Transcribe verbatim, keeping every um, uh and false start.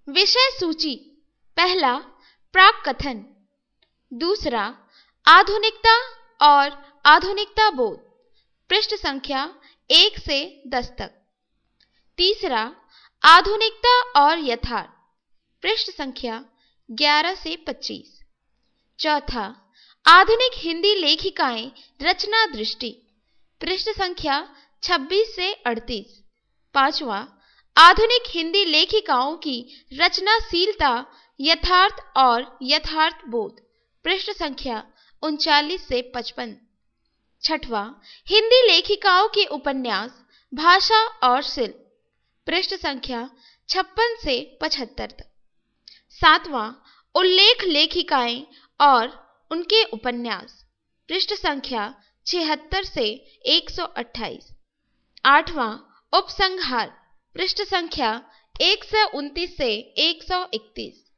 विषय सूची। पहला, प्राक कथन। दूसरा, आधुनिकता और आधुनिकता बोध, पृष्ठ संख्या एक से दस तक। तीसरा, आधुनिकता और यथार्थ, पृष्ठ संख्या ग्यारह से पच्चीस। चौथा, आधुनिक हिंदी लेखिकाएं रचना दृष्टि, पृष्ठ संख्या छब्बीस से अड़तीस। पांचवा, आधुनिक हिंदी लेखिकाओं की रचनाशीलता, यथार्थ और यथार्थ बोध, पृष्ठ संख्या उनचालीस से पचपन। छठवां, हिंदी लेखिकाओं के उपन्यास, भाषा और शिल्प, पृष्ठ संख्या छप्पन से पचहत्तर तक। सातवां, उल्लेख लेखिकाएं और उनके उपन्यास, पृष्ठ संख्या छिहत्तर से एक सौ अट्ठाईस। आठवां, उपसंहार, पृष्ठ संख्या एक सौ उनतीस से एक सौ इकतीस।